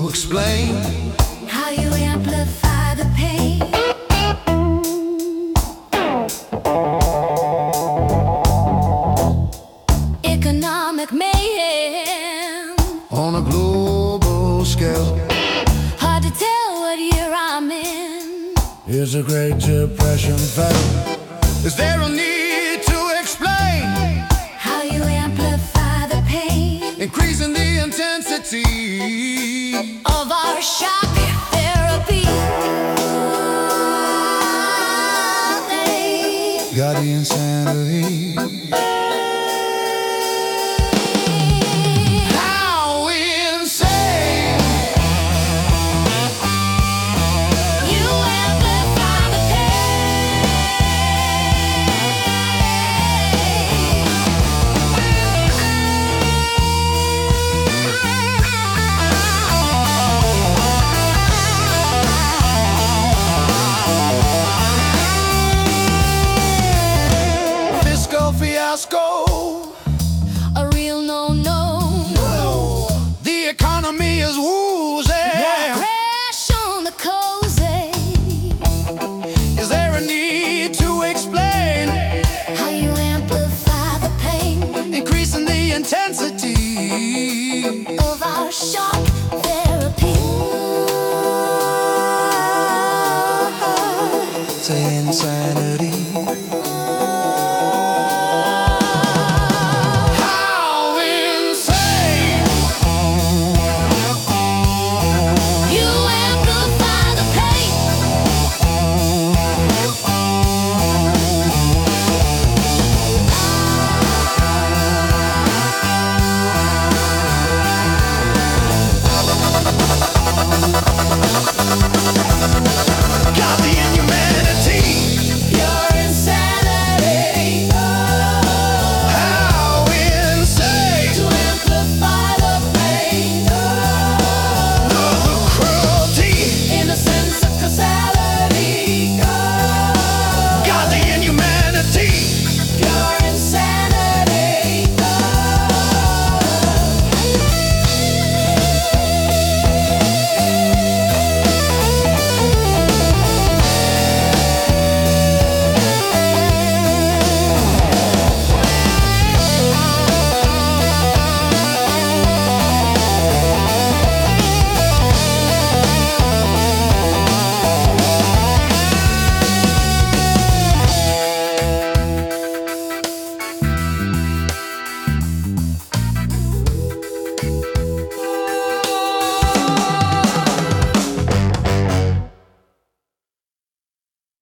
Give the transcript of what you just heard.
explain how you amplify the pain. Economic mayhem on a global scale. Hard to tell what year I'm in. Is a Great Depression fatal? Is there a need to explain how you amplify the pain? Increasing the intensity of our shock therapy. Got the insanity. How insane! You amplify the Fiasco, a real no-no. The economy is woozy. Crash on the cozy. Is there a need to explain how you amplify the pain? Increasing the intensity of our shock therapy. It's insanity.